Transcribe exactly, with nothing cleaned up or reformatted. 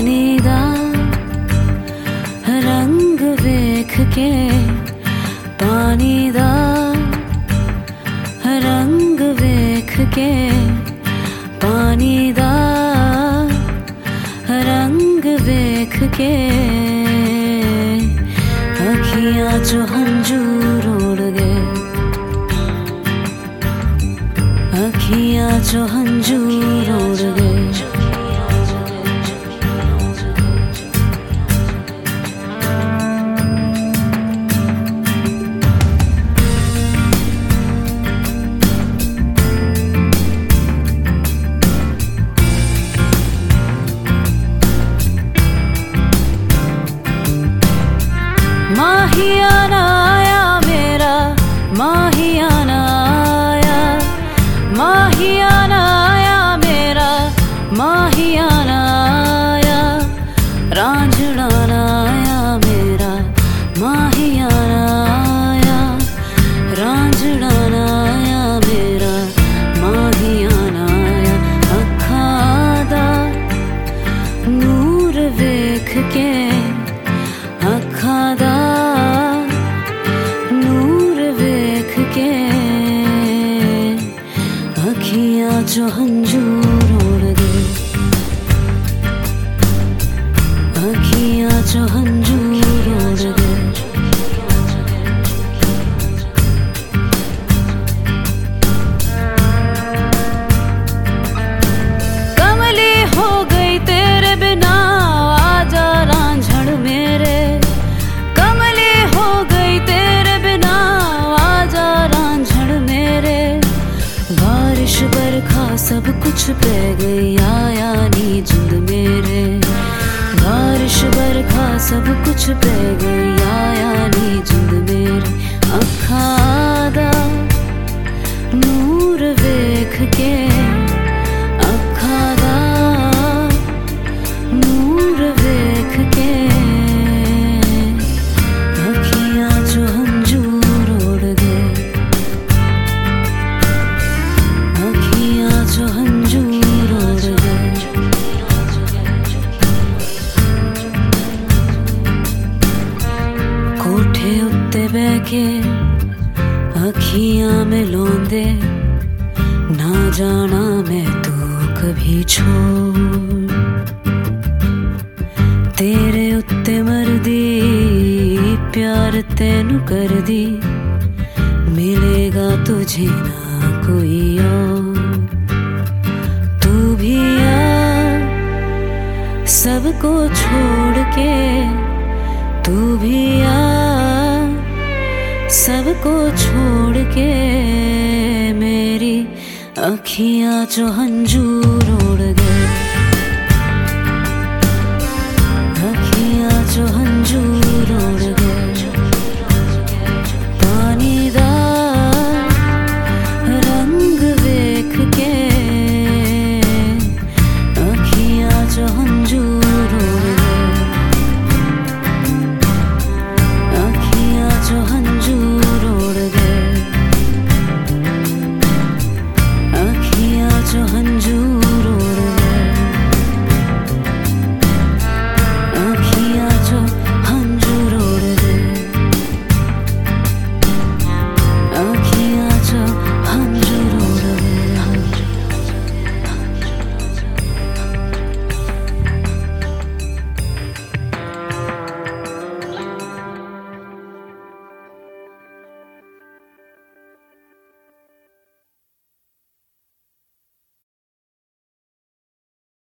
पानी दा रंग वेख के, पानी दा रंग वेख के, पानी दा रंग वेख के, अखियां चो हंजू रोड़ गए, अखियां चो हंजू रोड़ गए। माहियाना आया मेरा, माहियाना आया, माहियाना आया मेरा, माहियाना आया, रांझना आया मेरा, माहियाना आया, रांझना आया मेरा, माहियाना आया। अखां दा नूर वेख के, अखां दा अखियां चो हंजू रोड़ गए, अखियां चो हंजू रोड़ गए। कमली हो गई तेरे बिना, आजा रांझण मेरे, कमली हो गई तेरे बिना, आजा रांझण मेरे। बारिश बरखा सब कुछ पै गई, आया नी जिंद मेरे, बारिश बरखा सब कुछ पै गई, आया नी जिंद मेरे। अखां दा नूर वेख के, अखां दा नूर वेख के, अखियां चो हंजू रोड़ गए, अखियां चो हंजू रोड़ गए। कोठे उत्ते बह के अखियां मिलाउंदे, ना जाना मैं तू कभी छोड़, तेरे उत्ते मरदी प्यार तेनू कर दी, मिलेगा तुझे ना कोई और। तू भी आ सबको छोड़ के, तू भी आ सबको छोड़ के, मेरी अखियां चो हंजू रोड़ गए।